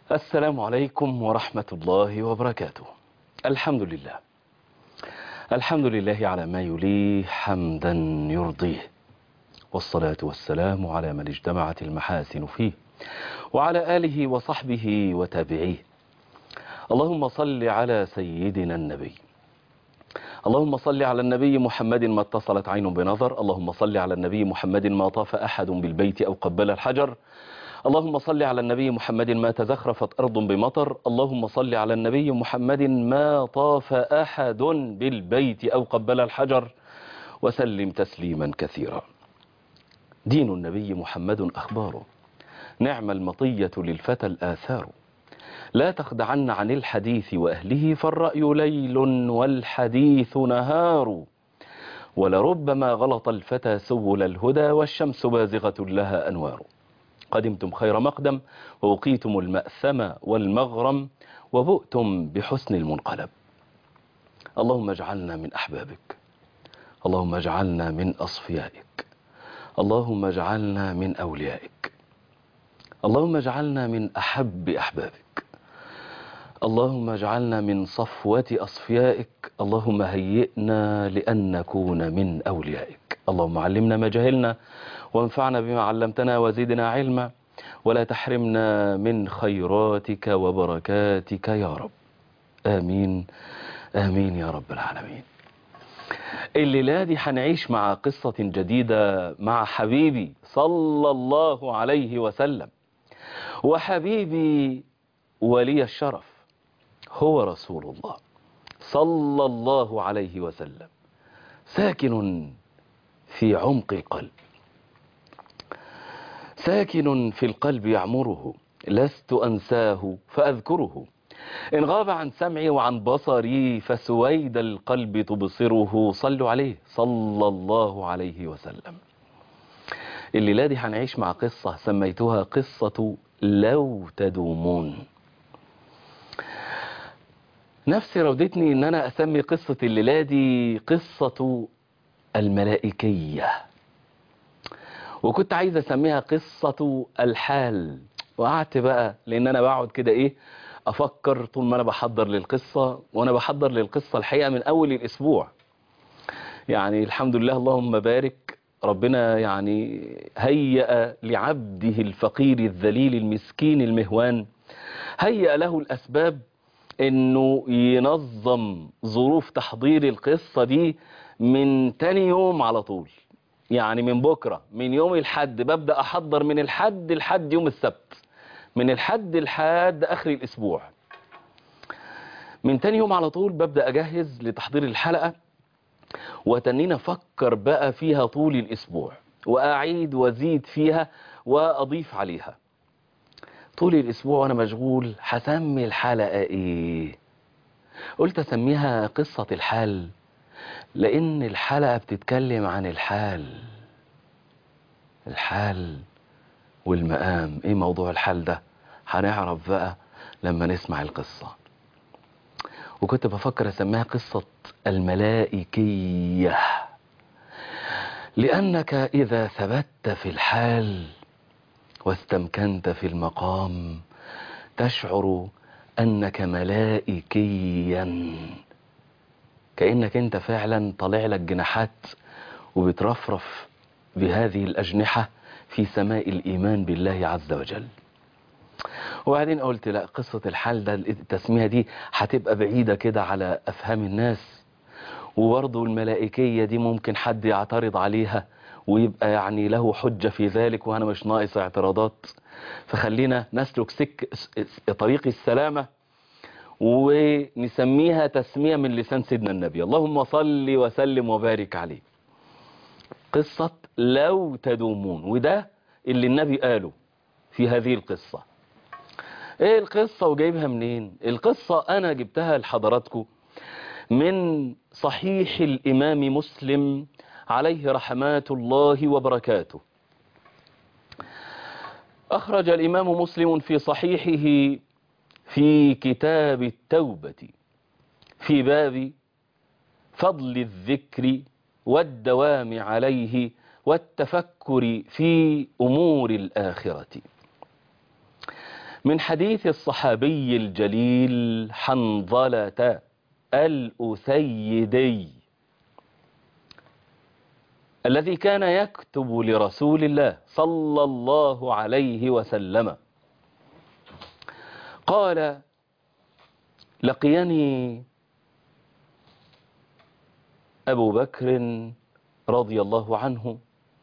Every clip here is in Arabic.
السلام عليكم ورحمة الله وبركاته. الحمد لله. الحمد لله على ما يليه حمدا يرضيه، والصلاة والسلام على من اجتمعت المحاسن فيه، وعلى آله وصحبه وتابعيه. اللهم صل على سيدنا النبي. اللهم صل على النبي محمد ما اتصلت عين بنظر. اللهم صل على النبي محمد ما طاف أحد بالبيت أو قبل الحجر. اللهم صل على النبي محمد ما تزخرفت أرض بمطر. اللهم صل على النبي محمد ما طاف أحد بالبيت أو قبل الحجر، وسلم تسليما كثيرا. دين النبي محمد أخباره، نعم المطية للفتى الآثار. لا تخدعن عن الحديث وأهله، فالرأي ليل والحديث نهار. ولربما غلط الفتى سبل الهدى، والشمس بازغة لها أنوار. قدمتم خير مقدم، ووقيتم المأثم والمغرم، وبؤتم بحسن المنقلب. اللهم اجعلنا من أحبابك، اللهم اجعلنا من أصفيائك، اللهم اجعلنا من أوليائك، اللهم اجعلنا من أحب أحبابك، اللهم اجعلنا من صفوة أصفيائك. اللهم هيئنا لأن نكون من أوليائك. اللهم علمنا ما جهلنا، وانفعنا بما علمتنا، وزدنا علما، ولا تحرمنا من خيراتك وبركاتك يا رب. آمين آمين يا رب العالمين. الليلة دي هنعيش مع قصة جديدة مع حبيبي صلى الله عليه وسلم، وحبيبي ولي الشرف هو رسول الله صلى الله عليه وسلم، ساكن في عمق القلب، ساكن في القلب يعمره. لست أنساه فأذكره، إن غاب عن سمعي وعن بصري، فسويد القلب تبصره. صلوا عليه صلى الله عليه وسلم. الليلة دي هنعيش مع قصة سميتها قصة لو تدومون. نفسي راودتني ان انا اسمي قصة الليلة دي قصة الملائكية، وكنت عايز اسميها قصة الحال. وقعدت بقى لان انا بقعد كده افكر طول ما انا بحضر للقصة، وانا بحضر للقصة الحقيقة من اول الاسبوع. يعني الحمد لله اللهم بارك، ربنا يعني هيأ لعبده الفقير الذليل المسكين المهوان، هيأ له الاسباب انه ينظم ظروف تحضير القصة دي من تاني يوم على طول. يعني من بكرة، من يوم الحد ببدأ احضر، من الحد لحد يوم السبت، من الحد لحد اخر الاسبوع. من تاني يوم على طول ببدأ اجهز لتحضير الحلقة، وتنين افكر بقى فيها طول الاسبوع، واعيد وازيد فيها واضيف عليها طول الاسبوع. وانا مشغول هسمي الحلقة ايه؟ قلت اسميها قصة الحال، لان الحلقة بتتكلم عن الحال. الحال والمقام. ايه موضوع الحال ده؟ هنعرف بقى لما نسمع القصة. وكنت بفكر اسميها قصة الملائكية، لانك اذا ثبت في الحال واستمكنت في المقام تشعر انك ملائكيا، كأنك انت فعلا طالع لك جناحات وبترفرف بهذه الأجنحة في سماء الإيمان بالله عز وجل. وبعدين قلت لا، قصة الحال ده التسمية دي هتبقى بعيدة كده على أفهام الناس، وبرضه الملائكية دي ممكن حد يعترض عليها ويبقى يعني له حجة في ذلك، وأنا مش ناقص اعتراضات. فخلينا نسلك طريق السلامة، ونسميها تسمية من لسان سيدنا النبي. اللهم صل وسلم وبارك عليه. قصة لو تدومون، وده اللي النبي قاله في هذه القصة. ايه القصة وجايبها منين؟ القصة انا جبتها لحضراتكم من صحيح الامام مسلم عليه رحمات الله وبركاته. اخرج الامام مسلم في صحيحه في كتاب التوبة في باب فضل الذكر والدوام عليه والتفكر في أمور الآخرة. من حديث الصحابي الجليل حنظلة الأسيدي الذي كان يكتب لرسول الله صلى الله عليه وسلم قال: لقيني أبو بكر رضي الله عنه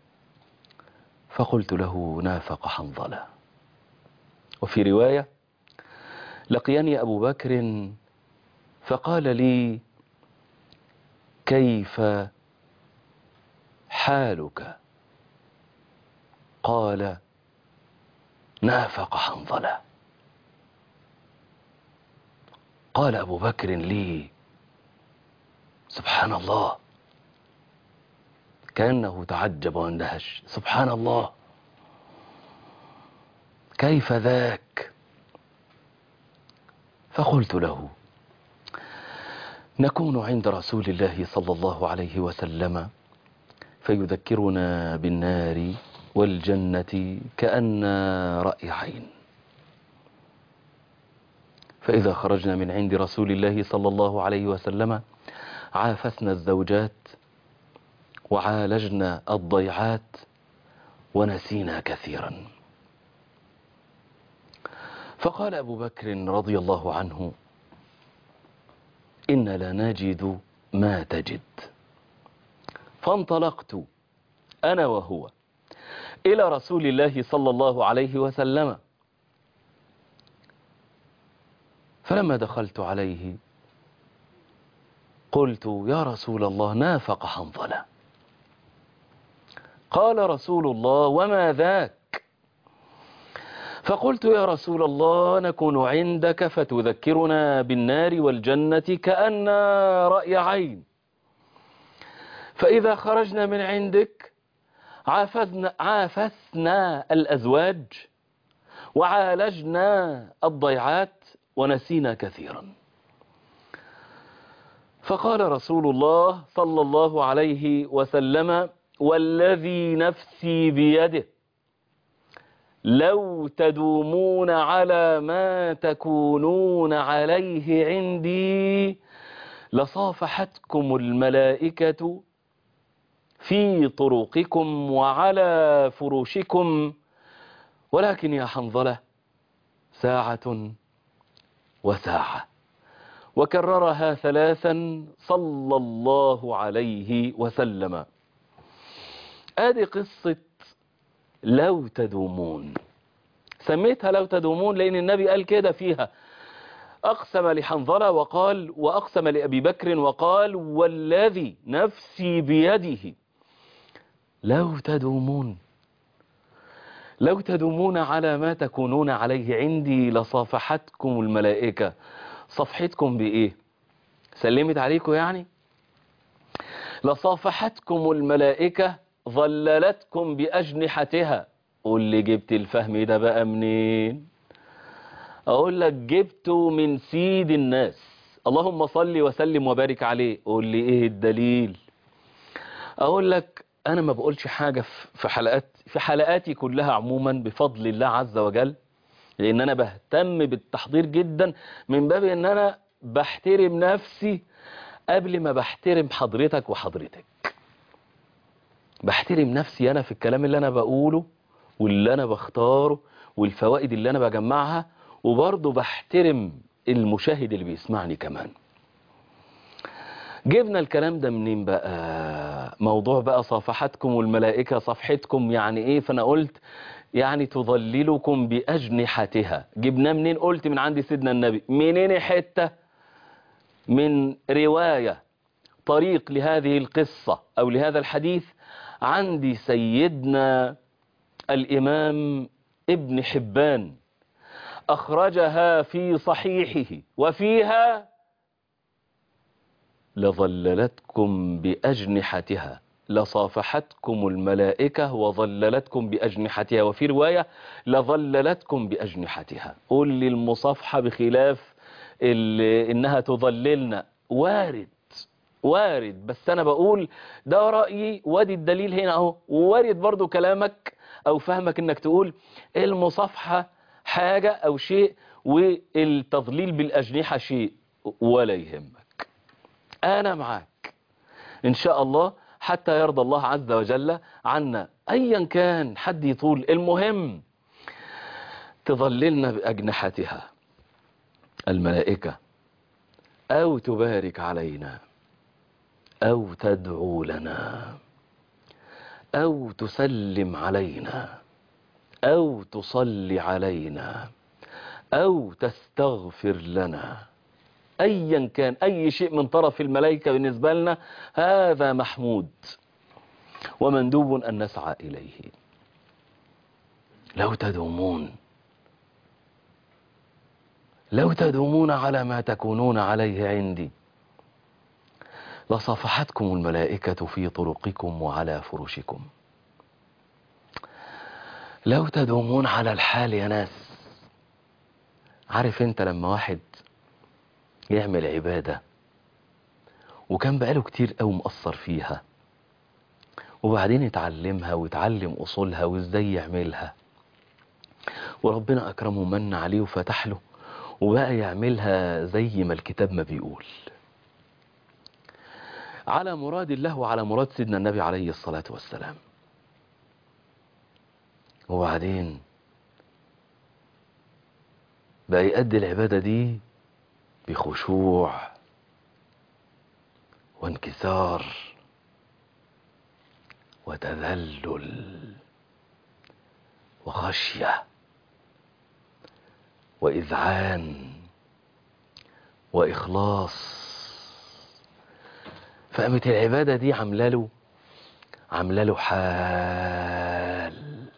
فقلت له: نافق حنظلة. وفي رواية: لقيني أبو بكر فقال لي: كيف حالك؟ قال: نافق حنظلة. قال أبو بكر لي: سبحان الله، كأنه تعجب واندهش، سبحان الله، كيف ذاك؟ فقلت له: نكون عند رسول الله صلى الله عليه وسلم فيذكرنا بالنار والجنة كأن رأي عين، فإذا خرجنا من عند رسول الله صلى الله عليه وسلم عافسنا الزوجات وعالجنا الضيعات ونسينا كثيرا. فقال أبو بكر رضي الله عنه: إن لا نجد ما تجد. فانطلقت أنا وهو إلى رسول الله صلى الله عليه وسلم، فلما دخلت عليه قلت: يا رسول الله، نافق حنظلة. قال رسول الله: وما ذاك؟ فقلت: يا رسول الله، نكون عندك فتذكرنا بالنار والجنة كأن رأي عين، فإذا خرجنا من عندك عافسنا الأزواج وعالجنا الضيعات ونسينا كثيرا. فقال رسول الله صلى الله عليه وسلم: والذي نفسي بيده لو تدومون على ما تكونون عليه عندي لصافحتكم الملائكة في طرقكم وعلى فروشكم، ولكن يا حنظلة ساعة وساعة. وكررها 3 صلى الله عليه وسلم. ادي قصة لو تدومون. سميتها لو تدومون لأن النبي قال كده فيها، أقسم لحنظلة وقال، وأقسم لأبي بكر وقال: والذي نفسي بيده لو تدومون، لو تدومون على ما تكونون عليه عندي لصافحتكم الملائكة. صفحتكم بإيه؟ سلمت عليكم يعني؟ لصافحتكم الملائكة ظللتكم بأجنحتها. قول لي جبت الفهم ده بقى منين؟ أقول لك جبته من سيد الناس، اللهم صل وسلم وبارك عليه. قول لي إيه الدليل؟ أقول لك أنا ما بقولش حاجة في حلقاتي كلها عموما بفضل الله عز وجل، لأن أنا بهتم بالتحضير جدا من باب أن أنا بحترم نفسي قبل ما بحترم حضرتك وحضرتك. بحترم نفسي أنا في الكلام اللي أنا بقوله واللي أنا بختاره والفوائد اللي أنا بجمعها، وبرضه بحترم المشاهد اللي بيسمعني كمان. جبنا الكلام ده منين بقى؟ موضوع بقى صافحتكم الملائكة، صفحتكم يعني ايه؟ فانا قلت يعني تظللكم بأجنحتها. جبناه منين؟ قلت من عند سيدنا النبي. منين حتة؟ من رواية طريق لهذه القصة او لهذا الحديث عندي سيدنا الإمام ابن حبان، أخرجها في صحيحه، وفيها لظللتكم بأجنحتها، لصافحتكم الملائكة وظللتكم بأجنحتها، وفي رواية لظللتكم بأجنحتها. قول لي المصافحة بخلاف إنها تظللنا، وارد، بس أنا بقول ده رأيي وادي الدليل هنا أهو. ووارد برضو كلامك أو فهمك إنك تقول المصافحة حاجة أو شيء، والتضليل بالأجنحة شيء، ولا يهمك، أنا معاك إن شاء الله حتى يرضى الله عز وجل عنا. أيا كان حد يطول، المهم تظللنا بأجنحتها الملائكة، أو تبارك علينا، أو تدعو لنا، أو تسلم علينا، أو تصلي علينا، أو تستغفر لنا. أيا كان أي شيء من طرف الملائكة بالنسبة لنا هذا محمود ومندوب أن نسعى إليه. لو تدومون على ما تكونون عليه عندي لصافحتكم الملائكة في طرقكم وعلى فرشكم. لو تدومون على الحال يا ناس. عارف انت لما واحد يعمل عبادة وكان بقاله كتير قوي مقصر فيها، وبعدين يتعلمها ويتعلم أصولها وإزاي يعملها، وربنا أكرمه ومن عليه وفتح له وبقى يعملها زي ما الكتاب ما بيقول، على مراد الله وعلى مراد سيدنا النبي عليه الصلاة والسلام. وبعدين بقى يؤدي العبادة دي بخشوع وانكسار وتذلل وخشية وإذعان وإخلاص. فقامت العبادة دي عامله له حال،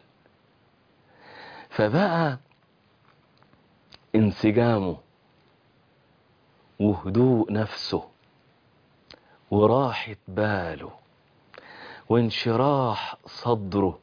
فبقى انسجامه وهدوء نفسه وراحة باله وانشراح صدره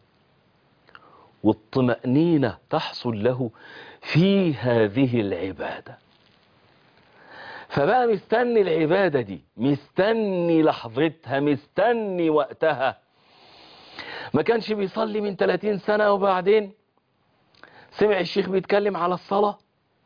والطمأنينة تحصل له في هذه العبادة. فبقى مستني العبادة دي، مستني لحظتها، مستني وقتها. ما كانش بيصلي من 30 سنة وبعدين سمع الشيخ بيتكلم على الصلاة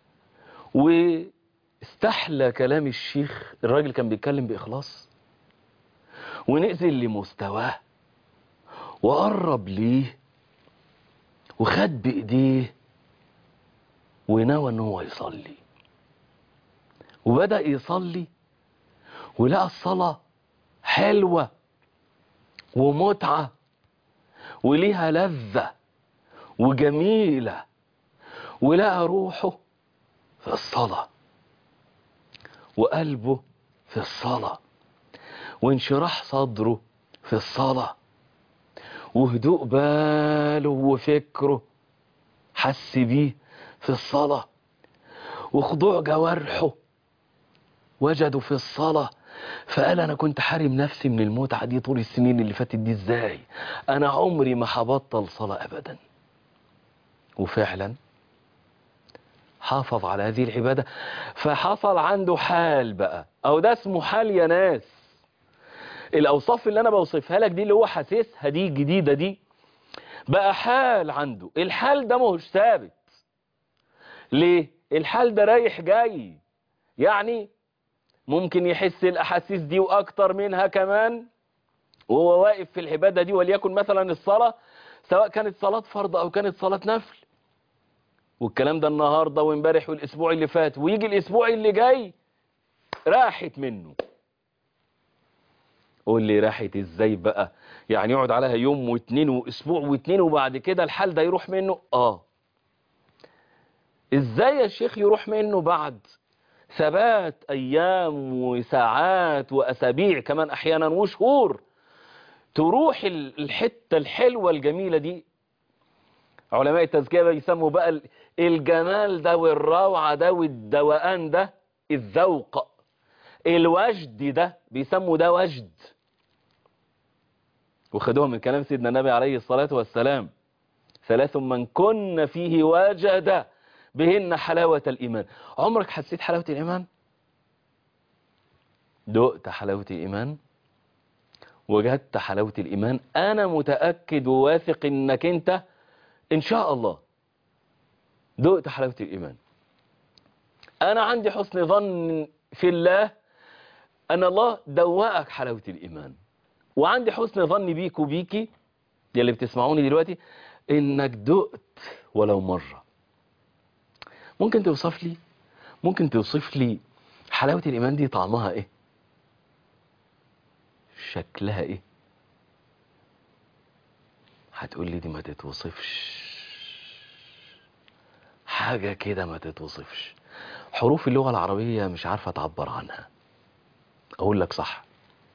واستحلى كلام الشيخ. الراجل كان بيتكلم بإخلاص ونزل لمستواه وقرب ليه وخد بإيديه ونوى ان هو يصلي، وبدأ يصلي ولقى الصلاة حلوة ومتعة وليها لذة وجميلة، ولقى روحه في الصلاة وقلبه في الصلاة وانشراح صدره في الصلاة وهدوء باله وفكره حس بيه في الصلاة وخضوع جوارحه وجدوا في الصلاة. فقال أنا كنت حارم نفسي من المتعة دي طول السنين اللي فاتت دي، إزاي أنا عمري ما هبطل صلاة أبدا. وفعلا حافظ على هذه العبادة، فحصل عنده حال بقى، أو ده اسمه حال يا ناس. الأوصاف اللي أنا بوصفها لك دي اللي هو حاسسها دي جديدة دي، بقى حال عنده. الحال ده ماهوش ثابت. ليه؟ الحال ده رايح جاي، يعني ممكن يحس الأحاسيس دي وأكتر منها كمان وهو واقف في العبادة دي، وليكن مثلا الصلاة، سواء كانت صلاة فرض أو كانت صلاة نفل. والكلام ده النهاردة وامبارح والأسبوع اللي فات، ويجي الأسبوع اللي جاي راحت منه. قول لي راحت ازاي بقى؟ يعني يقعد عليها يوم واتنين واسبوع واتنين وبعد كده الحال ده يروح منه؟ ازاي يا شيخ يروح منه بعد ثبات ايام وساعات واسابيع كمان احيانا وشهور؟ تروح الحتة الحلوة الجميلة دي. علماء التزكية بيسموا بقى الجمال ده والروعة ده والدوقان ده الذوق، الوجد ده بيسموا ده وجد. وخدوها من كلام سيدنا النبي عليه الصلاة والسلام: ثلاث من كن فيه وجد بهن حلاوة الإيمان. عمرك حسيت حلاوة الإيمان؟ دقت حلاوة الإيمان؟ وجدت حلاوة الإيمان؟ أنا متأكد وواثق إنك أنت إن شاء الله دقت حلاوة الإيمان. أنا عندي حسن ظن في الله أن الله دوقك حلاوة الإيمان، وعندي حسن ظن بيك وبيكي يا اللي بتسمعوني دلوقتي إنك دقت ولو مرة. ممكن توصف لي حلاوة الإيمان دي طعمها إيه؟ شكلها إيه؟ هتقول لي دي ما تتوصفش، حاجة كده ما تتوصفش، حروف اللغة العربية مش عارفة تعبر عنها. أقول لك صح،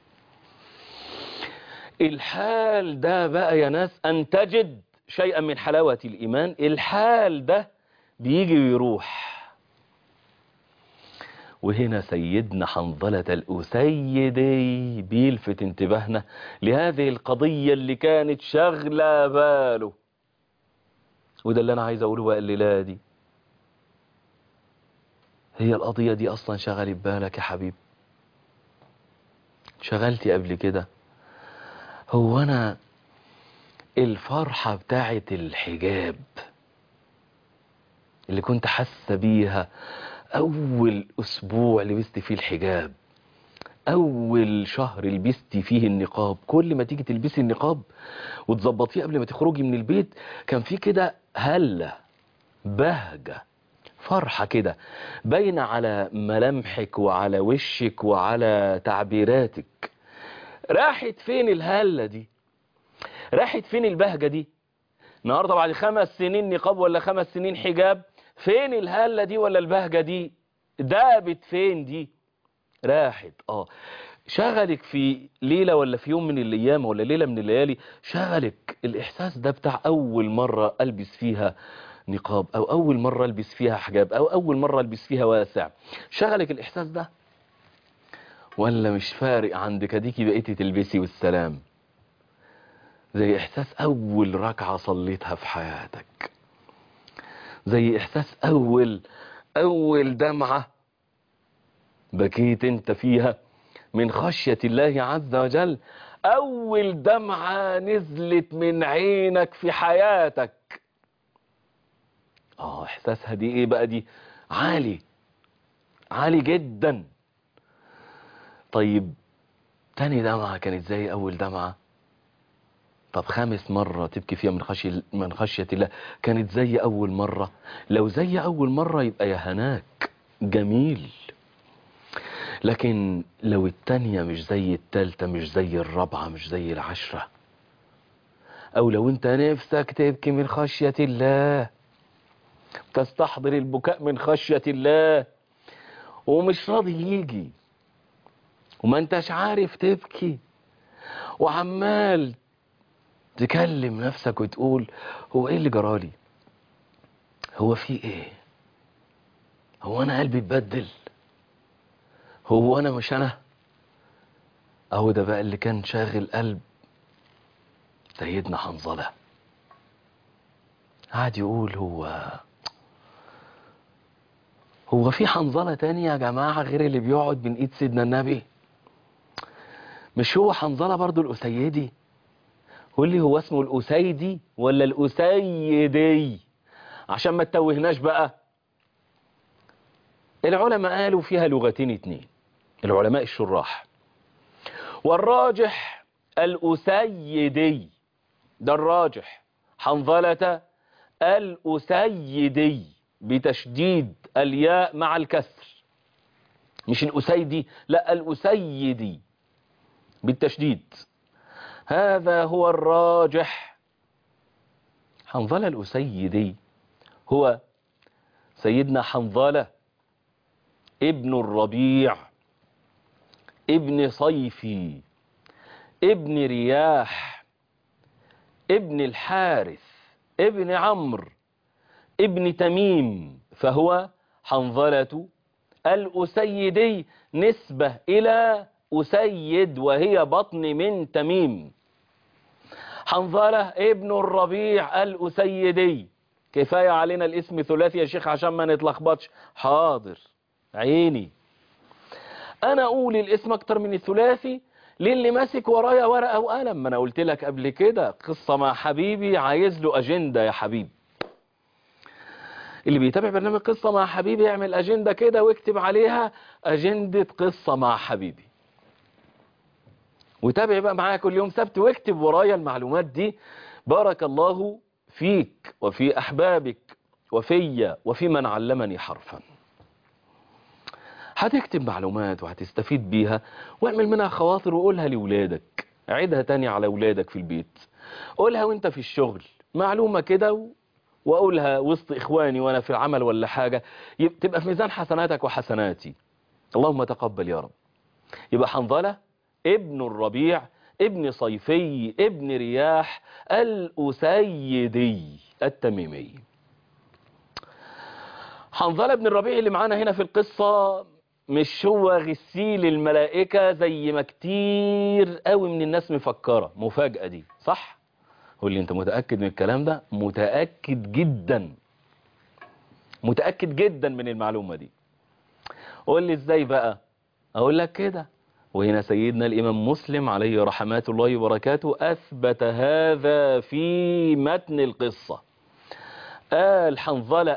الحال ده بقى يا ناس أن تجد شيئا من حلاوة الإيمان، الحال ده بيجي ويروح. وهنا سيدنا حنظلة الأسيدي بيلفت انتباهنا لهذه القضية اللي كانت شغلة باله، وده اللي أنا عايز أقوله بقى الليلة دي. هي القضية دي أصلا شغلت بالك يا حبيب؟ شغلتي قبل كده؟ هو أنا الفرحة بتاعت الحجاب اللي كنت حاسة بيها أول أسبوع لبست فيه الحجاب، أول شهر لبستي فيه النقاب، كل ما تيجي تلبسي النقاب وتظبطيه قبل ما تخرجي من البيت كان في كده هلة، بهجة، فرحة كده باينة على ملامحك وعلى وشك وعلى تعبيراتك. راحت فين الهلة دي؟ راحت فين البهجة دي؟ النهارده بعد 5 سنين نقاب ولا 5 سنين حجاب، فين الهلة دي ولا البهجة دي؟ دابت فين دي؟ راحت. شغلك في ليلة ولا في يوم من الأيام ولا ليلة من الليالي، شغلك الإحساس ده بتاع أول مرة ألبس فيها نقاب، أو أول مرة ألبس فيها حجاب، أو أول مرة ألبس فيها واسع، شغلك الإحساس ده؟ ولا مش فارق عندك، اديكي بقيتي تلبسي والسلام؟ زي إحساس أول ركعة صليتها في حياتك، زي إحساس أول دمعة بكيت انت فيها من خشية الله عز وجل، أول دمعة نزلت من عينك في حياتك. إحساسها دي إيه بقى؟ دي عالي جدا. طيب تاني دمعة كانت زي أول دمعة؟ طب 5 مرة تبكي فيها من خشية الله كانت زي أول مرة؟ لو زي أول مرة يبقى يا هناك جميل، لكن لو التانية مش زي التالتة، مش زي الرابعة، مش زي العشرة، او لو انت نفسك تبكي من خشية الله، تستحضر البكاء من خشية الله ومش راضي يجي، وما انتش عارف تبكي، وعمال تكلم نفسك وتقول هو ايه اللي جرالي؟ هو في ايه؟ هو انا قلبي اتبدل؟ هو انا مش انا؟ اهو ده بقى اللي كان شاغل قلب سيدنا حنظلة. قعد يقول هو في حنظلة تاني يا جماعة غير اللي بيقعد من ايد سيدنا النبي؟ مش هو حنظلة برضو الأسيدي؟ قول لي هو اسمه الأسيدي ولا الأسيدي عشان ما تتوهناش بقى. العلماء قالوا فيها لغتين 2، العلماء الشراح، والراجح الأسيدي، ده الراجح، حنظلة الأسيدي بتشديد الياء مع الكسر، مش الأسيدي، لا الأسيدي بالتشديد، هذا هو الراجح. حنظلة الأسيدي هو سيدنا حنظلة ابن الربيع ابن صيفي ابن رياح ابن الحارث ابن عمرو ابن تميم، فهو حنظلة الأسيدي نسبة إلى أسيد وهي بطن من تميم. حنظلة ابن الربيع الأسيدي. كفاية علينا الاسم ثلاثي يا شيخ عشان ما نتلخبطش. حاضر عيني، أنا أقول الاسم أكتر من الثلاثي للي ماسك ورايا ورقة وقلم. ما أنا قلت لك قبل كده قصة مع حبيبي عايز له أجندة يا حبيبي. اللي بيتابع برنامج قصة مع حبيبي يعمل أجندة كده ويكتب عليها أجندة قصة مع حبيبي، وتابع بقى معايا كل يوم سبت واكتب ورايا المعلومات دي. بارك الله فيك وفي أحبابك وفي وفي من علمني حرفا. هتكتب معلومات وهتستفيد بيها، واعمل منها خواطر وقولها لولادك، عيدها تاني على ولادك في البيت، قولها وانت في الشغل معلومة كده وأقولها وسط إخواني وأنا في العمل ولا حاجة، تبقى في ميزان حسناتك وحسناتي. اللهم تقبل يا رب. يبقى حنظلة ابن الربيع ابن صيفي ابن رياح الأسيدي التميمي. حنظلة ابن الربيع اللي معانا هنا في القصة مش هو غسيل الملائكة زي ما كتير قوي من الناس مفكرة. مفاجأة دي صح؟ قول لي انت متأكد من الكلام ده؟ متأكد جدا، متأكد جدا من المعلومة دي. قول لي ازاي بقى؟ اقول لك كده، وهنا سيدنا الامام مسلم عليه رحمات الله وبركاته اثبت هذا في متن القصة. قال حنظلة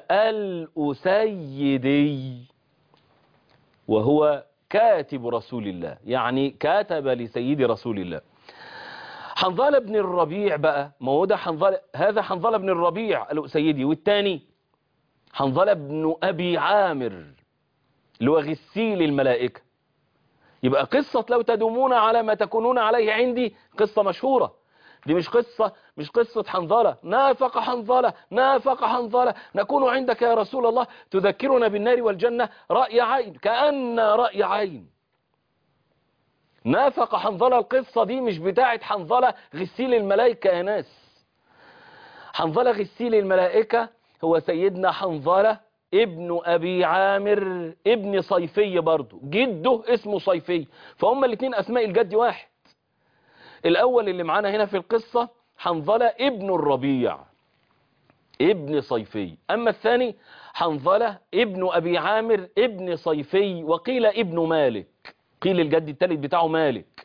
الأسيدي وهو كاتب رسول الله، يعني كاتب لسيد رسول الله. حنظلة بن الربيع بقى، ما هو ده حنظلة، هذا حنظلة بن الربيع الأسيدي، والتاني حنظلة بن أبي عامر اللي هو غسيل الملائكة. يبقى قصة لو تدومون على ما تكونون عليه عندي قصة مشهورة. دي مش قصة حنظلة نافق حنظلة نافق حنظلة نكون عندك يا رسول الله تذكرنا بالنار والجنة رأي عين كأن رأي عين. نافق حنظلة القصة دي مش بتاعت حنظلة غسيل الملائكة يا ناس. حنظلة غسيل الملائكة هو سيدنا حنظلة ابن أبي عامر ابن صيفي، برضو جده اسمه صيفي، فهم الاثنين أسماء الجد واحد. الأول اللي معانا هنا في القصة حنظلة ابن الربيع ابن صيفي، أما الثاني حنظلة ابن أبي عامر ابن صيفي، وقيل ابن مالك، قيل الجد الثالث بتاعه مالك.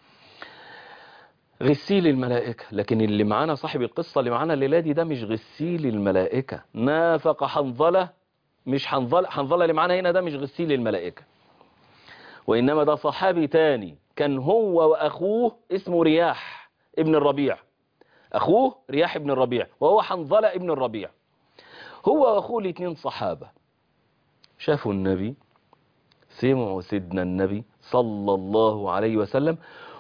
غسيل الملائكة. لكن اللي معانا صاحب القصة اللي معانا الليلة دي ده مش غسيل الملائكة. نافق حنظلة، مش حنظلة اللي معانا هنا ده مش غسيل الملائكة، وإنما ده صحابي تاني كان هو وأخوه اسمه رياح ابن الربيع. أخوه رياح ابن الربيع وهو حنظلة ابن الربيع. هو وأخوه الاثنين صحابة، شافوا النبي، سمعوا سيدنا النبي صلى الله عليه وسلم،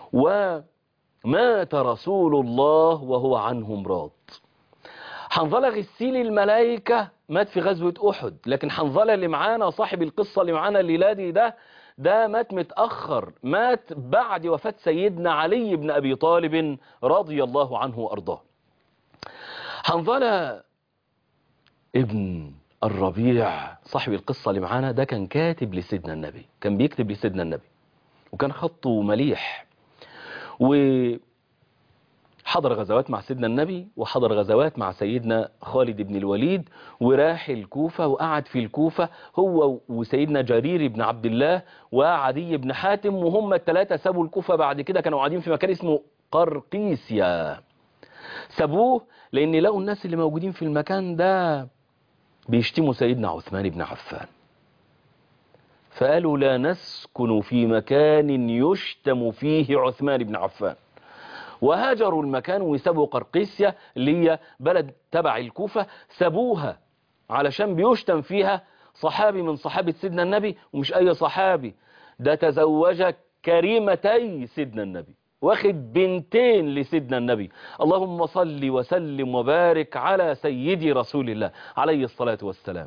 ومات رسول الله وهو عنهم راض. حنظلة غسيل الملائكة مات في غزوة أحد، لكن حنظلة اللي معانا صاحب القصة اللي معانا الليلة دي ده مات متأخر، مات بعد وفاة سيدنا علي بن أبي طالب رضي الله عنه وأرضاه. حنظلة ابن الربيع صاحب القصة اللي معانا ده كان كاتب لسيدنا النبي، كان بيكتب لسيدنا النبي، وكان خطه مليح، وحضر غزوات مع سيدنا النبي، وحضر غزوات مع سيدنا خالد بن الوليد، وراح الكوفة وقعد في الكوفة هو وسيدنا جرير بن عبد الله وعدي بن حاتم، وهم الثلاثة سابوا الكوفة. بعد كده كانوا قاعدين في مكان اسمه قرقيسيا، سابوه لأن لقوا الناس اللي موجودين في المكان ده بيشتموا سيدنا عثمان بن عفان، فقالوا لا نسكن في مكان يشتم فيه عثمان بن عفان، وهاجروا المكان وسابوا قرقيسيا اللي هي بلد تبع الكوفة، سابوها علشان بيشتم فيها صحابي من صحابة سيدنا النبي، ومش أي صحابي، ده تزوج كريمتي سيدنا النبي، واخد بنتين لسيدنا النبي. اللهم صل وسلم وبارك على سيدي رسول الله عليه الصلاة والسلام.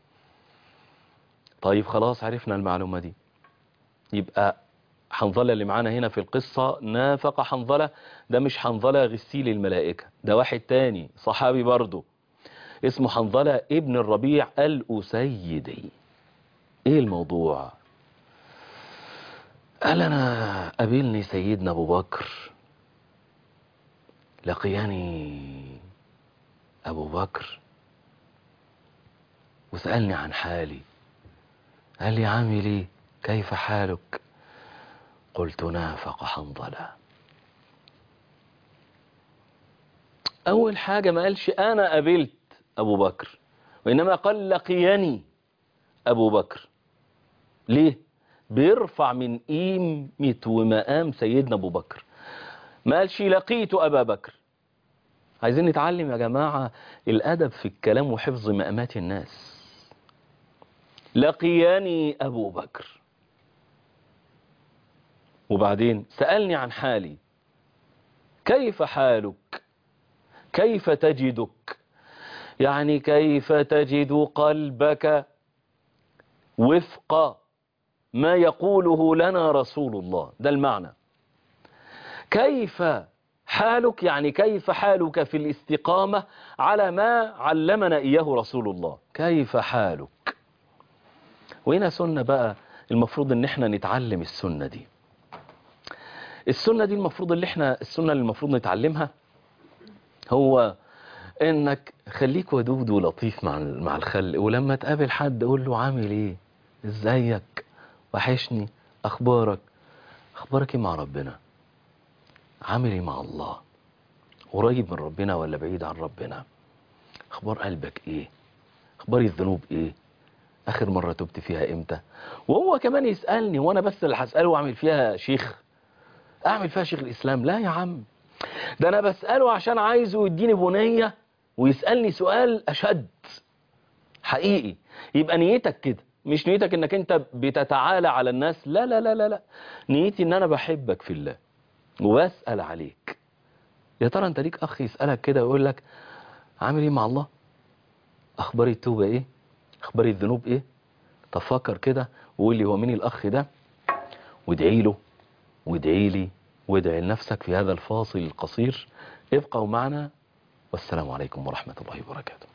طيب خلاص عرفنا المعلومة دي. يبقى حنظلة اللي معانا هنا في القصة نافق حنظلة ده مش حنظلة غسيل الملائكة، ده واحد تاني صحابي برضه اسمه حنظلة ابن الربيع الأسيدي. ايه الموضوع؟ قال انا قابلني سيدنا ابو بكر، لقياني ابو بكر وسألني عن حالي، قال لي عامل ايه، كيف حالك؟ قلت نافق حنظلة. اول حاجة ما قالش انا قابلت ابو بكر، وإنما قال لقيني أبو بكر. ليه؟ بيرفع من قيمة ومقام سيدنا أبو بكر، ما قالش لقيت أبا بكر. عايزين نتعلم يا جماعة الأدب في الكلام وحفظ مقامات الناس. لقياني أبو بكر. وبعدين سألني عن حالي، كيف حالك؟ كيف تجدك؟ يعني كيف تجد قلبك وفق ما يقوله لنا رسول الله، ده المعنى. كيف حالك يعني كيف حالك في الاستقامة على ما علمنا إياه رسول الله، كيف حالك. وهنا سنة بقى، المفروض ان احنا نتعلم السنة دي. السنة دي المفروض السنة اللي المفروض نتعلمها هو انك خليك ودود ولطيف مع الخلق، ولما تقابل حد قول له عامل ايه، ازيك، وحشني، اخبارك ايه مع ربنا، عامل ايه مع الله، قريب من ربنا ولا بعيد عن ربنا، اخبار قلبك ايه، اخبار الذنوب ايه، اخر مرة تبت فيها امتى. وهو كمان يسألني وانا بس اللي هسأله اعمل فيها شيخ الاسلام؟ لا يا عم، ده انا بسأله عشان عايزه يديني بنية ويسألني سؤال اشد حقيقي. يبقى نيتك كده، مش نيتك انك انت بتتعالى على الناس، لا لا لا لا لا، نيتي ان انا بحبك في الله وبسأل عليك. يا ترى انت ليك اخ يسألك كده ويقول لك عامل ايه مع الله، اخبار التوبة ايه، اخبار الذنوب ايه؟ طب فكر كده وقول لي هو مين الاخ ده، وادعي له وادعي لي وادعي لنفسك في هذا الفاصل القصير. ابقوا معنا، والسلام عليكم ورحمة الله وبركاته.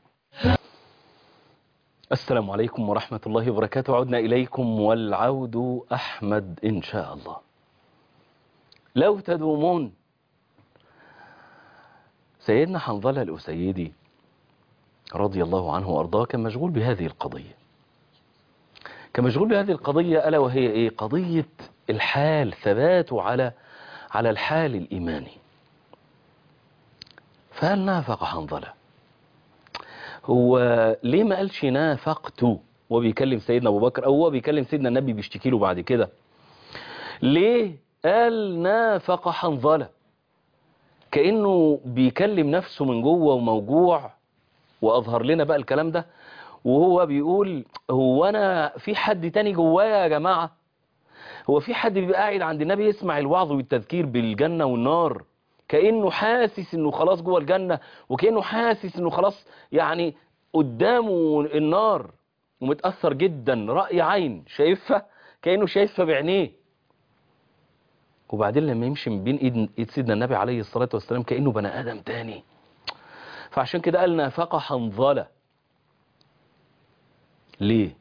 السلام عليكم ورحمة الله وبركاته. عدنا إليكم والعود أحمد إن شاء الله. لو تدومون، سيدنا حنظلة الأسيدي رضي الله عنه وأرضاه كان مشغول بهذه القضية، ألا وهي إيه؟ قضية الحال، ثباته على الحال الإيماني. فهل نافق حنظلة؟ هو ليه ما قالش نافقت وهو بيكلم سيدنا أبو بكر، أو هو بيكلم سيدنا النبي بيشتكي له بعد كده؟ ليه قال نافق حنظلة؟ كأنه بيكلم نفسه من جوه وموجوع، وأظهر لنا بقى الكلام ده وهو بيقول هو أنا في حد تاني جوايا يا جماعة؟ هو في حد بيبقى قاعد عند النبي يسمع الوعظ والتذكير بالجنة والنار كأنه حاسس انه خلاص جوه الجنة، وكأنه حاسس انه خلاص يعني قدامه النار، ومتأثر جدا، رأي عين شايفها، كأنه شايفها بعينيه. وبعدين لما يمشي من بين ايد سيدنا النبي عليه الصلاة والسلام كأنه بني آدم تاني. فعشان كده قال نافق حنظلة. ليه؟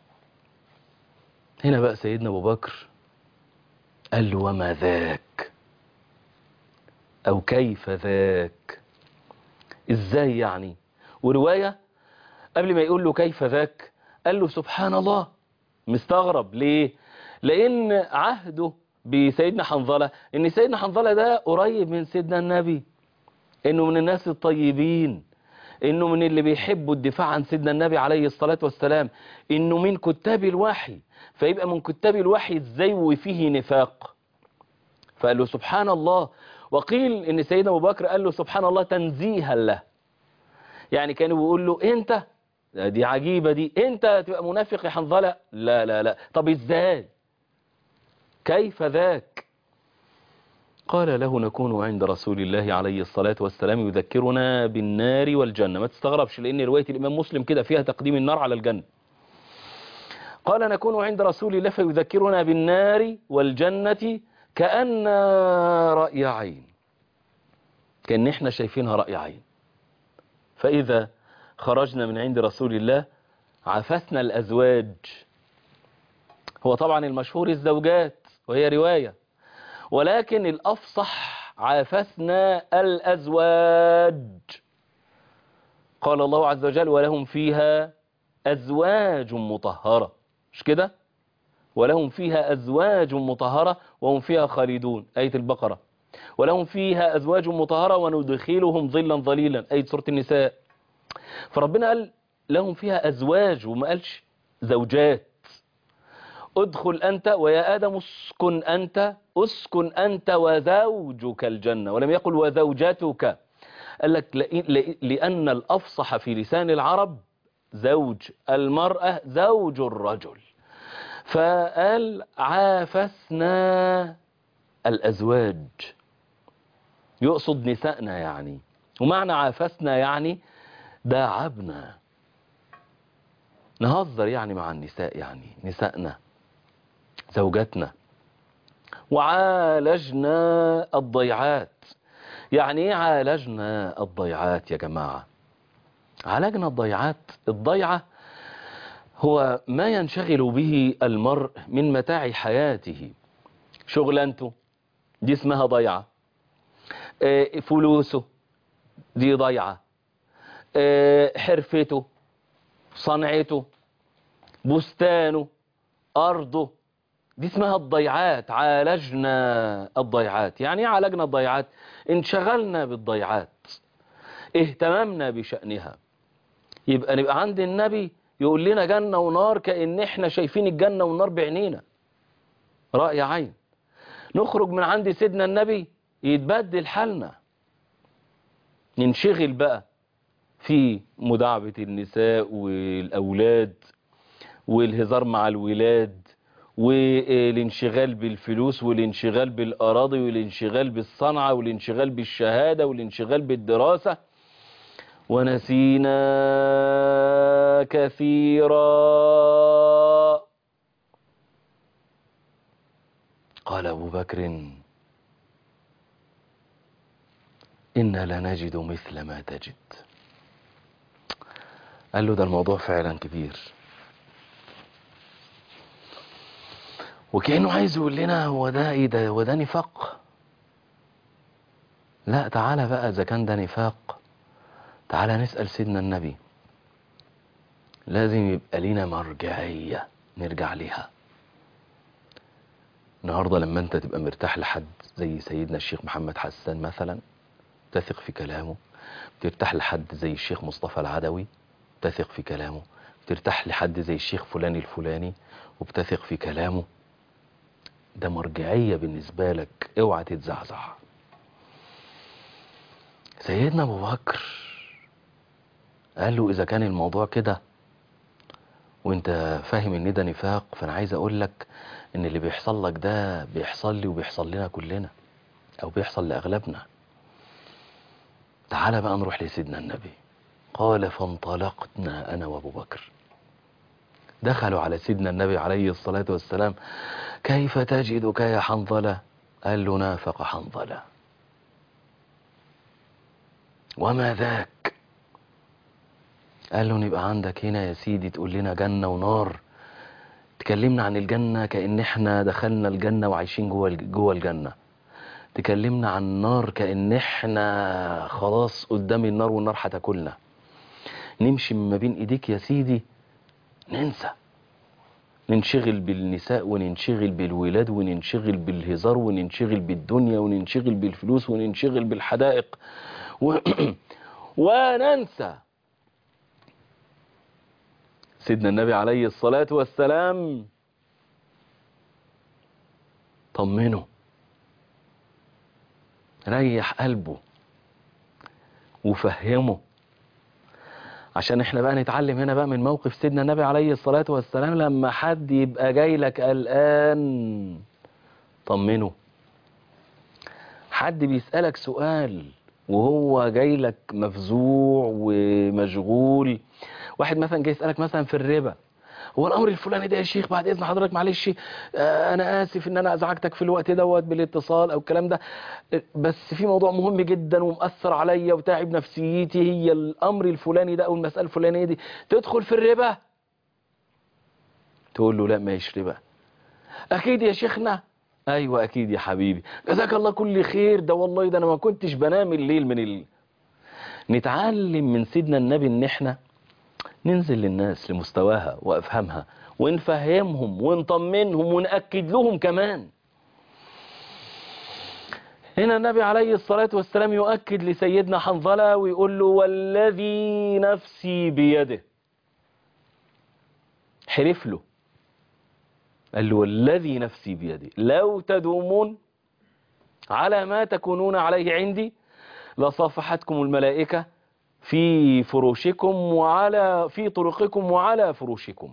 هنا بقى سيدنا أبو بكر قال له وما ذاك، أو كيف ذاك، إزاي يعني؟ ورواية قبل ما يقول له كيف ذاك قال له سبحان الله. مستغرب ليه؟ لأن عهده بسيدنا حنظلة إن سيدنا حنظلة ده قريب من سيدنا النبي، إنه من الناس الطيبين، إنه من اللي بيحبوا الدفاع عن سيدنا النبي عليه الصلاة والسلام، إنه من كتاب الوحي. فيبقى من كتاب الوحي إزاي وفيه نفاق؟ فقال له سبحان الله. وقيل إن سيدنا أبو بكر قال له سبحان الله تنزيها له، يعني كانوا بيقول له أنت، دي عجيبة دي، أنت تبقى منافق يا حنظلة؟ لا لا لا. طب إزاي؟ كيف ذاك؟ قال له نكون عند رسول الله عليه الصلاة والسلام يذكرنا بالنار والجنة. ما تستغربش لأن رواية الإمام مسلم كده فيها تقديم النار على الجنة. قال نكون عند رسول الله فيذكرنا بالنار والجنة كأن رأي عين، كأن احنا شايفينها رأي عين. فإذا خرجنا من عند رسول الله عفسنا الأزواج. هو طبعا المشهور الزوجات وهي رواية، ولكن الأفصح عافسنا الأزواج. قال الله عز وجل ولهم فيها أزواج مطهرة، مش كده؟ ولهم فيها أزواج مطهرة وهم فيها خالدون، آية البقرة. ولهم فيها أزواج مطهرة وندخلهم ظلا ظليلا، آية سورة النساء. فربنا قال لهم فيها أزواج وما قالش زوجات. ادخل أنت ويا آدم اسكن أنت وزوجك الجنة، ولم يقل وزوجتك. قال لك لأن الأفصح في لسان العرب زوج المرأة زوج الرجل، فقال عافسنا الأزواج، يقصد نسائنا يعني. ومعنى عافسنا يعني داعبنا، نهزر يعني مع النساء، يعني نسائنا زوجاتنا. وعالجنا الضيعات. يعني ايه عالجنا الضيعات يا جماعة؟ عالجنا الضيعات، الضيعة هو ما ينشغل به المرء من متاع حياته. شغلانته دي اسمها ضيعة، فلوسه دي ضيعة، حرفته، صنعته، بستانه، أرضه، دي اسمها الضيعات. عالجنا الضيعات. يعني ايه عالجنا الضيعات؟ انشغلنا بالضيعات، اهتممنا بشأنها. نبقى عند النبي يقول لنا جنة ونار كأن احنا شايفين الجنة والنار بعينينا رأي عين. نخرج من عند سيدنا النبي يتبدل حالنا، ننشغل بقى في مداعبة النساء والأولاد والهزار مع الولاد والانشغال بالفلوس والانشغال بالأراضي والانشغال بالصنعة والانشغال بالشهادة والانشغال بالدراسة، ونسينا كثيرا. قال أبو بكر إنا لنجد مثل ما تجد. قال له ده الموضوع فعلا كبير، وكأنه عايز يقول لنا هو ده ايه ده، هو ده نفاق؟ لا، تعالى بقى إذا كان ده نفاق تعالى نسأل سيدنا النبي. لازم يبقى لنا مرجعية نرجع ليها. النهاردة لما انت تبقى مرتاح لحد زي سيدنا الشيخ محمد حسان مثلا تثق في كلامه، ترتاح لحد زي الشيخ مصطفى العدوي تثق في كلامه، ترتاح لحد زي الشيخ فلان الفلاني وبتثق في كلامه، ده مرجعية بالنسبة لك، اوعى تتزعزع. سيدنا ابو بكر قال له اذا كان الموضوع كده وانت فاهم ان ده نفاق، فانا عايز اقول لك ان اللي بيحصل لك ده بيحصل لي وبيحصل لنا كلنا، او بيحصل لاغلبنا. تعال بقى نروح لسيدنا النبي. قال فانطلقنا انا وابو بكر. دخلوا على سيدنا النبي عليه الصلاة والسلام. كيف تجدك يا حنظلة؟ قال له نافق حنظلة. وما ذاك؟ قال له نبقى عندك هنا يا سيدي تقول لنا جنة ونار، تكلمنا عن الجنة كأن احنا دخلنا الجنة وعايشين جوه الجنة، تكلمنا عن النار كأن احنا خلاص قدام النار والنار هتاكلنا، نمشي ما بين ايديك يا سيدي ننسى، ننشغل بالنساء وننشغل بالولاد وننشغل بالهزار وننشغل بالدنيا وننشغل بالفلوس وننشغل بالحدائق وننسى. سيدنا النبي عليه الصلاة والسلام طمنه، ريح قلبه وفهمه، عشان احنا بقى نتعلم هنا بقى من موقف سيدنا النبي عليه الصلاة والسلام. لما حد يبقى جاي لك قلقان طمنه، حد بيسألك سؤال وهو جاي لك مفزوع ومشغول، واحد مثلا جاي يسألك مثلا في الربا، هو الامر الفلاني ده يا شيخ بعد اذن حضرتك معلش انا اسف ان انا ازعجتك في الوقت دوت بالاتصال او الكلام ده، بس في موضوع مهم جدا ومؤثر عليا وتاعب نفسيتي، هي الامر الفلاني ده او المساله الفلانيه دي تدخل في الربا؟ تقول له لا ما هيش ربا. اكيد يا شيخنا. ايوه اكيد يا حبيبي، جزاك الله كل خير، ده والله ده انا ما كنتش بنام الليل نتعلم من سيدنا النبي ان احنا ننزل للناس لمستواها وافهمها ونفهمهم ونطمنهم ونأكد لهم كمان. هنا النبي عليه الصلاة والسلام يؤكد لسيدنا حنظلة ويقول له والذي نفسي بيده. حلف له، قال له والذي نفسي بيدي لو تدومون على ما تكونون عليه عندي لصافحتكم الملائكة في فروشكم في طرقكم وعلى فروشكم.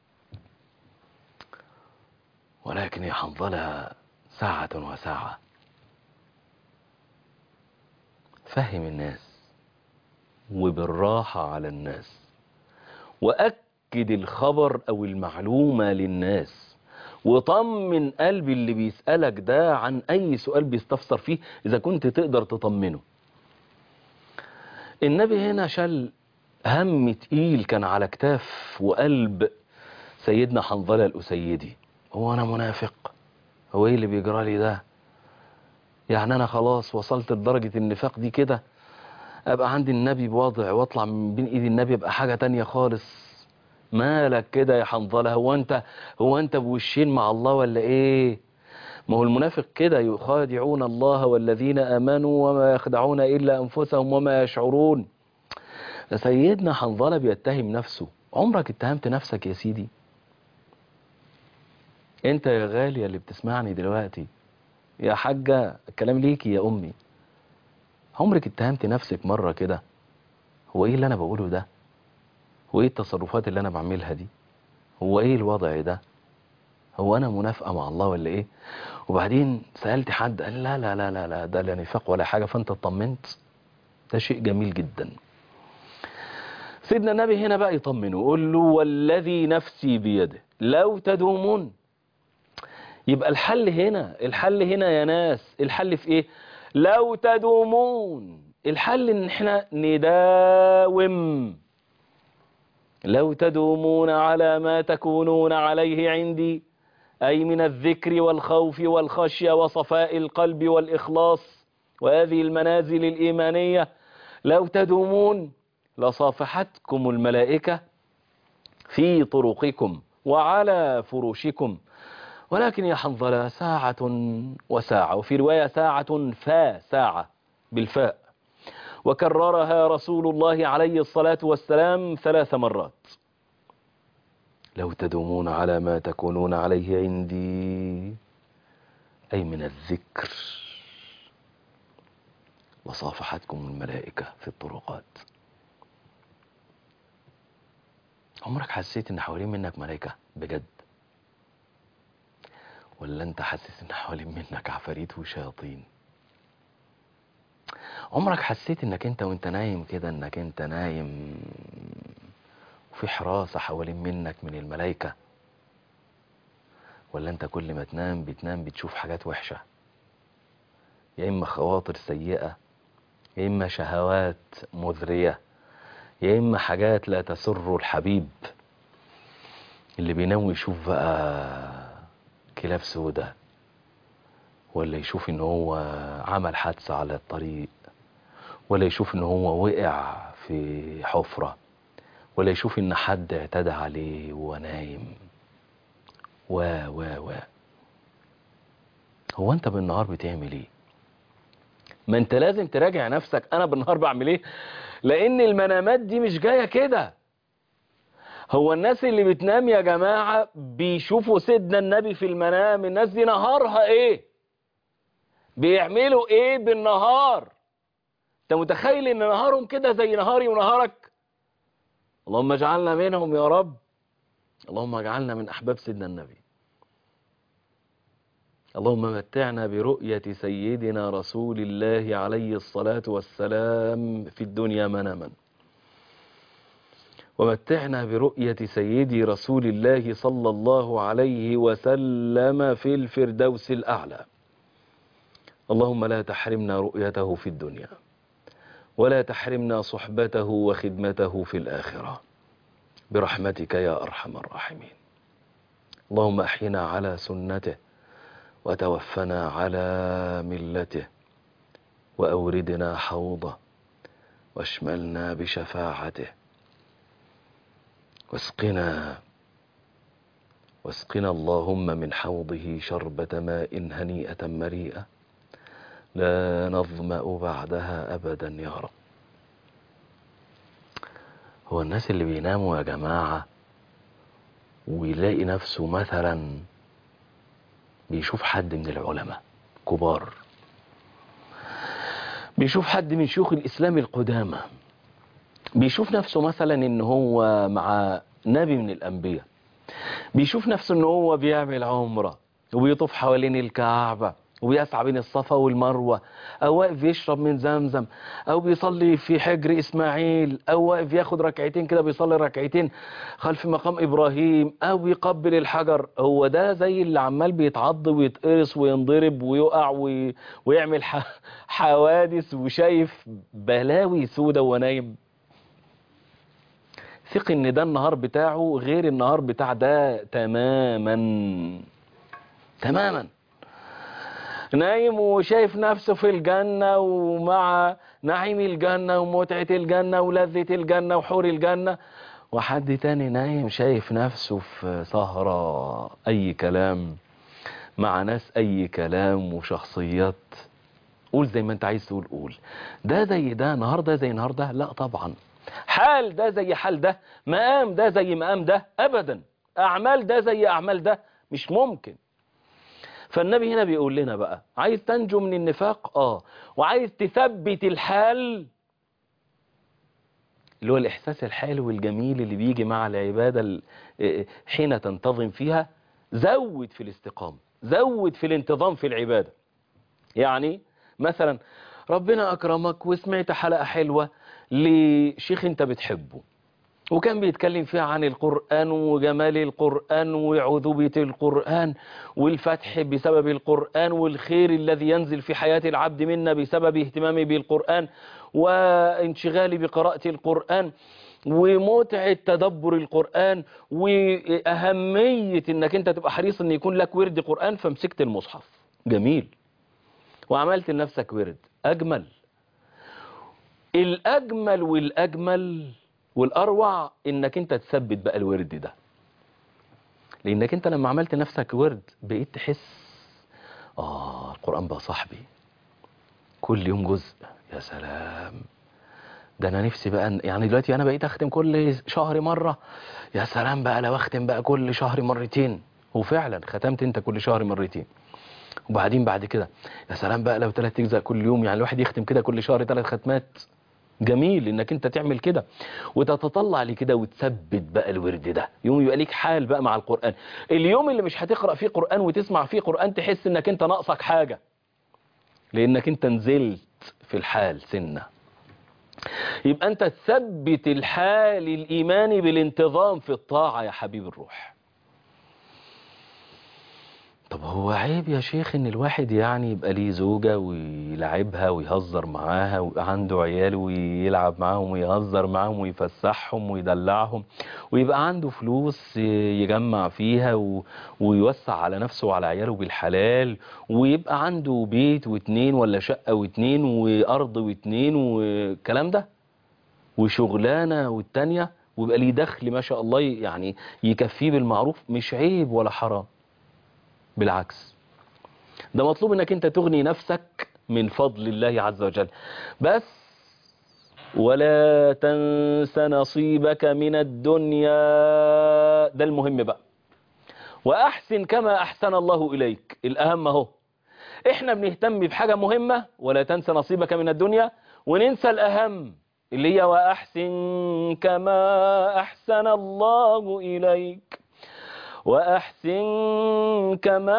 ولكن يا حنظلة ساعة وساعة، فهم الناس وبالراحة على الناس، وأكد الخبر أو المعلومة للناس، وطمن قلب اللي بيسألك ده عن أي سؤال بيستفسر فيه إذا كنت تقدر تطمنه. النبي هنا شال هم تقيل كان على كتاف وقلب سيدنا حنظلة الأسيدي. هو أنا منافق؟ هو إيه اللي بيجرى لي ده؟ يعني أنا خلاص وصلت لدرجة النفاق دي كده، أبقى عندي النبي بوضع وأطلع من بين إيدي النبي أبقى حاجة تانية خالص؟ مالك كده يا حنظلة؟ هو أنت بوشين مع الله ولا إيه؟ ما هو المنافق كده، يخادعون الله والذين آمنوا وما يخدعون إلا أنفسهم وما يشعرون. سيدنا حنظلة بيتهم نفسه. عمرك اتهمت نفسك يا سيدي؟ انت يا غالية اللي بتسمعني دلوقتي، يا حاجة الكلام ليكي يا أمي، عمرك اتهمت نفسك مرة كده؟ هو ايه اللي انا بقوله ده؟ هو ايه التصرفات اللي انا بعملها دي؟ هو ايه الوضع ده؟ هو انا منافقة مع الله ولا ايه؟ وبعدين سألت حد قال لا لا لا لا لا، ده لا نفاق ولا حاجة، فانت اطمنت. ده شيء جميل جدا. سيدنا النبي هنا بقى يطمنه، يقول له والذي نفسي بيده لو تدومون. يبقى الحل هنا يا ناس، الحل في ايه؟ لو تدومون. الحل ان احنا نداوم. لو تدومون على ما تكونون عليه عندي، أي من الذكر والخوف والخشية وصفاء القلب والإخلاص وهذه المنازل الإيمانية، لو تدومون لصافحتكم الملائكة في طرقكم وعلى فروشكم. ولكن يا حنظلة ساعة وساعة، وفي رواية ساعة ساعة بالفاء، وكررها رسول الله عليه الصلاة والسلام 3 مرات. لو تدومون على ما تكونون عليه عندي، أي من الذكر، وصافحتكم الملائكة في الطرقات. عمرك حسيت ان حوالين منك ملائكة بجد؟ ولا انت حاسس ان حوالين منك عفاريت وشياطين؟ عمرك حسيت انك انت وانت نايم كده، انك انت نايم وفي حراسة حوالين منك من الملائكة؟ ولا انت كل ما بتنام بتشوف حاجات وحشة، يا اما خواطر سيئة، يا اما شهوات مذرية، يا اما حاجات لا تسر الحبيب. اللي بينام يشوف بقى كلاب سودة، ولا يشوف ان هو عمل حادثة على الطريق، ولا يشوف ان هو وقع في حفرة، ولا يشوف ان حد اعتدى عليه وهو نايم و هو انت بالنهار بتعمل ايه؟ ما انت لازم تراجع نفسك، انا بالنهار بعمل ايه؟ لان المنامات دي مش جاية كده. هو الناس اللي بتنام يا جماعة بيشوفوا سيدنا النبي في المنام، الناس دي نهارها ايه؟ بيعملوا ايه بالنهار؟ انت متخيل ان نهارهم كده زي نهاري ونهارك؟ اللهم اجعلنا منهم يا رب. اللهم اجعلنا من احباب سيدنا النبي. اللهم متعنا برؤية سيدنا رسول الله عليه الصلاة والسلام في الدنيا مناما، ومتعنا برؤية سيدي رسول الله صلى الله عليه وسلم في الفردوس الأعلى. اللهم لا تحرمنا رؤيته في الدنيا، ولا تحرمنا صحبته وخدمته في الآخرة، برحمتك يا أرحم الراحمين. اللهم أحينا على سنته، وتوفنا على ملته، وأوردنا حوضه، واشملنا بشفاعته، واسقنا اللهم من حوضه شربة ماء هنيئة مريئة لا نظمأ بعدها أبدا يا رب. هو الناس اللي بيناموا يا جماعة ويلاقي نفسه مثلا بيشوف حد من العلماء كبار، بيشوف حد من شيوخ الإسلام القدامى، بيشوف نفسه مثلا ان هو مع نبي من الأنبياء، بيشوف نفسه ان هو بيعمل عمرة وبيطوف حوالين الكعبة وبيسعى بين الصفا والمروة، او واقف يشرب من زمزم، او بيصلي في حجر اسماعيل، او واقف ياخد ركعتين كده بيصلي ركعتين خلف مقام ابراهيم، او بيقبل الحجر. هو ده زي اللي عمال بيتعض ويتقرص وينضرب ويقع ويعمل حوادث وشايف بلاوي سودة ونايم؟ ثق ان ده النهار بتاعه غير النهار بتاع ده تماما تماما. نايم وشايف نفسه في الجنة ومع نعيم الجنة ومتعة الجنة ولذة الجنة وحور الجنة، وحد تاني نايم شايف نفسه في سهرة أي كلام مع ناس أي كلام وشخصيات. قول زي ما انت عايز تقول، قول ده زي ده، نهار ده زي نهار ده؟ لا طبعا. حال ده زي حال ده، مقام ده زي مقام ده؟ أبدا. أعمال ده زي أعمال ده؟ مش ممكن. فالنبي هنا بيقول لنا بقى، عايز تنجو من النفاق وعايز تثبت الحال اللي هو الإحساس الحلو والجميل اللي بيجي مع العبادة حين تنتظم فيها، زود في الاستقامة، زود في الانتظام في العبادة. يعني مثلا ربنا أكرمك وسمعت حلقة حلوة لشيخ انت بتحبه، وكان بيتكلم فيها عن القرآن وجمال القرآن وعذوبة القرآن والفتح بسبب القرآن والخير الذي ينزل في حياة العبد منا بسبب اهتمامي بالقرآن وانشغالي بقراءة القرآن ومتعة تدبر القرآن وأهمية انك انت تبقى حريص ان يكون لك ورد قرآن. فمسكت المصحف، جميل، وعملت لنفسك ورد. أجمل، الأجمل والأجمل والأروع إنك أنت تثبت بقى الورد ده، لأنك أنت لما عملت نفسك ورد بقيت تحس القرآن بقى صاحبي، كل يوم جزء، يا سلام. ده أنا نفسي بقى يعني دلوقتي أنا بقيت أختم كل شهر مرة، يا سلام بقى لو أختم بقى كل شهر مرتين. وفعلا ختمت أنت كل شهر مرتين، وبعدين بعد كده يا سلام بقى لو 3 أجزاء كل يوم، يعني الواحد يختم كده كل شهر 3 ختمات. جميل انك انت تعمل كده وتتطلع لكده وتثبت بقى الورد ده، يوم يبقى ليك حال بقى مع القرآن. اليوم اللي مش هتقرأ فيه قرآن وتسمع فيه قرآن تحس انك انت ناقصك حاجة، لانك انت نزلت في الحال سنة. يبقى انت تثبت الحال الايماني بالانتظام في الطاعة يا حبيب الروح. طب هو عيب يا شيخ ان الواحد يعني يبقى ليه زوجة ويلعبها ويهزر معاها ويبقى عنده عيال ويلعب معاهم ويهزر معاهم ويفسحهم ويدلعهم، ويبقى عنده فلوس يجمع فيها ويوسع على نفسه وعلى عياله بالحلال، ويبقى عنده بيت واتنين ولا شقة واتنين وارض واتنين والكلام ده وشغلانة والتانية، ويبقى ليه دخل ما شاء الله يعني يكفيه بالمعروف؟ مش عيب ولا حرام، بالعكس، ده مطلوب انك انت تغني نفسك من فضل الله عز وجل. بس ولا تنس نصيبك من الدنيا، ده المهم بقى. وأحسن كما أحسن الله إليك، الأهم اهو. احنا بنهتم بحاجة مهمة ولا تنس نصيبك من الدنيا، وننسى الأهم اللي هي وأحسن كما أحسن الله إليك، وأحسن كما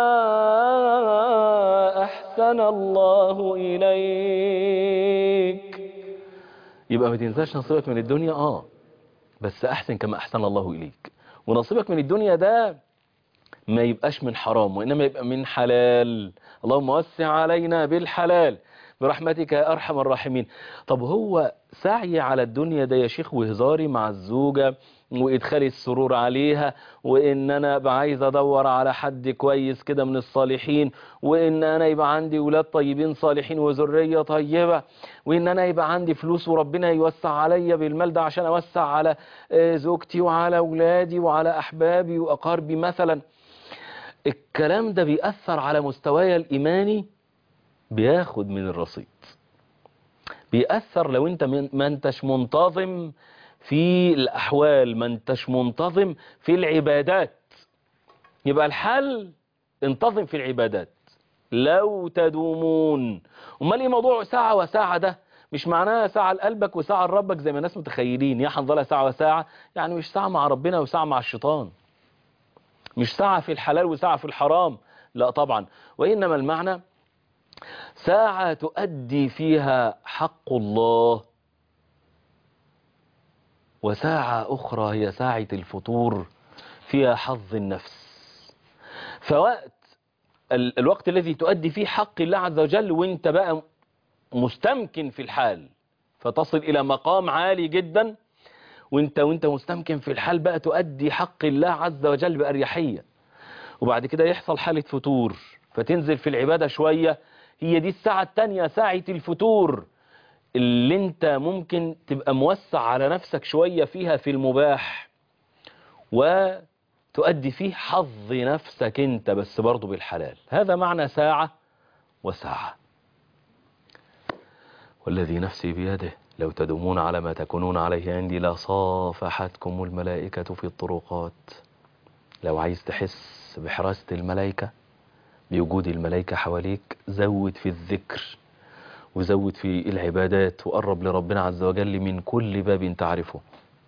أحسن الله إليك. يبقى ما تنساش نصيبك من الدنيا بس أحسن كما أحسن الله إليك. ونصيبك من الدنيا ده ما يبقاش من حرام، وإنما يبقى من حلال. اللهم وسع علينا بالحلال برحمتك يا أرحم الراحمين. طب هو سعي على الدنيا ده يا شيخ وهزاري مع الزوجة وإدخال السرور عليها، وإن أنا أبقى عايز أدور على حد كويس كده من الصالحين، وإن أنا يبقى عندي ولاد طيبين صالحين وذرية طيبة، وإن أنا يبقى عندي فلوس وربنا يوسع عليا بالمال ده عشان أوسع على زوجتي وعلى أولادي وعلى أحبابي وأقاربي مثلا. الكلام ده بيأثر على مستواي الإيماني، بياخد من الرصيد، بيأثر لو انت ما انتش منتظم في الأحوال، ما انتش منتظم في العبادات. يبقى الحل انتظم في العبادات لو تدومون. امال ايه موضوع ساعة وساعة ده؟ مش معناها ساعة لقلبك وساعة لربك زي ما الناس متخيلين. يا حنظلة ساعة وساعة يعني مش ساعة مع ربنا وساعة مع الشيطان، مش ساعة في الحلال وساعة في الحرام، لا طبعا. وإنما المعنى ساعة تؤدي فيها حق الله، وساعة أخرى هي ساعة الفتور فيها حظ النفس. الوقت الذي تؤدي فيه حق الله عز وجل وانت بقى مستمكن في الحال، فتصل إلى مقام عالي جدا، وانت مستمكن في الحال بقى تؤدي حق الله عز وجل بأريحية. وبعد كده يحصل حالة فتور فتنزل في العبادة شوية، هي دي الساعة التانية، ساعة الفتور، اللي انت ممكن تبقى موسع على نفسك شوية فيها في المباح، وتؤدي فيه حظ نفسك انت بس برضو بالحلال. هذا معنى ساعة وساعة. والذي نفسي بيده لو تدومون على ما تكونون عليه عندي لصافحتكم الملائكة في الطرقات. لو عايز تحس بحراسة الملائكة، بوجود الملائكة حواليك، زود في الذكر وزود في العبادات وقرب لربنا عز وجل من كل باب تعرفه.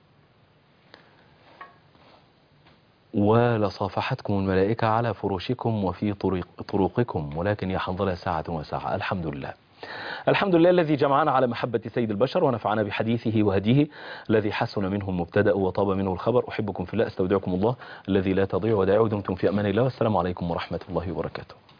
ولصافحتكم الملائكة على فراشكم وفي طرقكم، ولكن يا حنظلة ساعة وساعة. الحمد لله، الحمد لله الذي جمعنا على محبة سيد البشر ونفعنا بحديثه وهديه، الذي حسن منه المبتدأ وطاب منه الخبر. أحبكم في الله، استودعكم الله الذي لا تضيع ودائعه. دمتم في أمان الله، والسلام عليكم ورحمة الله وبركاته.